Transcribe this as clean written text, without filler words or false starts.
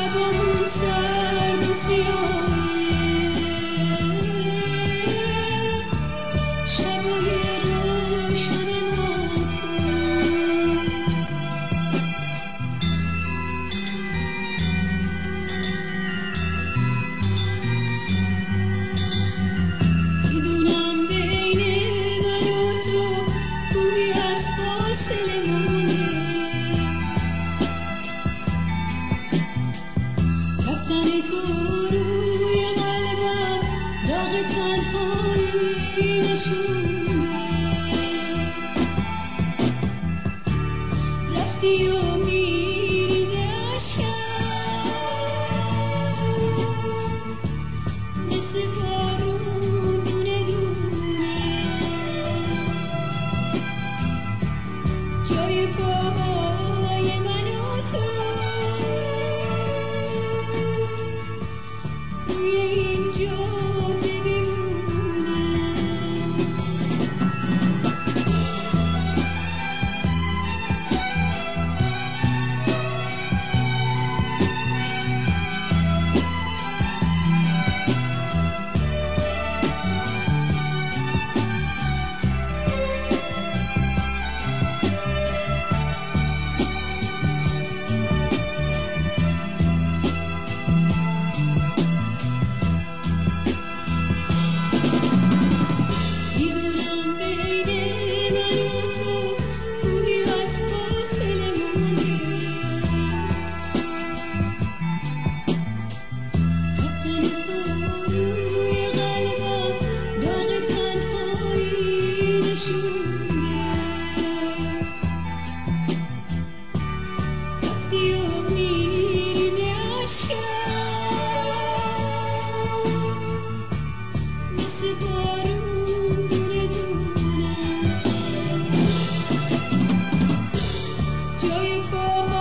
شبمون سرد و سیاهه، شبای روشن ناکن. میدونم بین من و تو کوهی از فاصله مونه، رفتن تو روی قلبم داغ تنهایی نشونه. رفتی و میریزه اشکم مثل بارون دونه دونه، جای پاهای من و تو روی این جاده بمونه. میدونم بین من و تو کوهی از فاصله مونه، رفتن تو روی قلبم داغ تنهایی نشونه. رفتی و میریزه اشکم مثل بارون دونه دونه، جای پاهای